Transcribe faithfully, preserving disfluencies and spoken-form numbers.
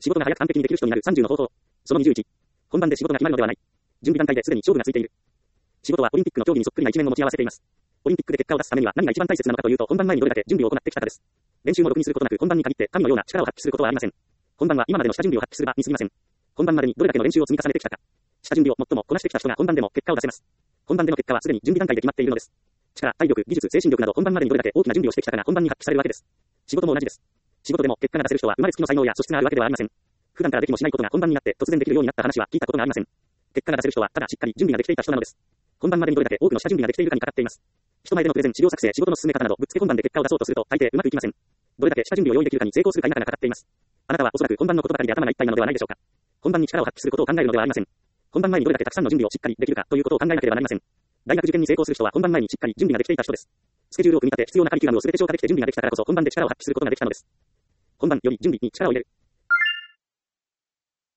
仕事が早く完璧にできる人になるさんじゅうの方法。そのにじゅういち。本番で仕事が決まるのではない。準備段階ですでに勝負がついている。仕事はオリンピックの競技にそっくりな一面を持ち合わせています。オリンピックで結果を出すためには何が一番大切なのかというと、本番前にどれだけ準備を行ってきたかです。練習もろくにすることなく本番に限って神のような力を発揮することはありません。本番は今までの下準備を発揮する場に過ぎません。本番までにどれだけの練習を積み重ねてきたか。下準備を最もこなしてきた人が本番でも結果を出せます。本番での結果はすでに準備段階で決まっているのです。力、体力、技術、精神力など本番までにどれだけ大きな準備をしてきたかが本番に発揮されるわけです。仕事も同じです。仕事でも結果が出せる人は生まれつきの才能や素質があるわけではありません。普段からできもしないことが本番になって突然できるようになった話は聞いたことがありません。結果が出せる人はただしっかり準備ができていた人なのです。本番までにどれだけ多くの下準備ができているかにかかっています。人前でのプレゼン、資料作成、仕事の進め方などぶっつけ本番で結果を出そうとすると大抵うまくいきません。どれだけ下準備を用意できるかに成功するか否かがかかっています。あなたはおそらく本番のことばかりで頭がいっぱいなのではないでしょうか。本番に力を発揮することを考えるのではありません。本番前にどれだけたくさんの準備をしっかりできるかということを考えなければなりません。大学受験に成功する人は本番前にしっかり準備ができていた人です。スケジュールを組み立て必要なカリキュラムを全て消化できて準備ができたからこそ本番で力を発揮することができたのです。本番より準備に力を入れる。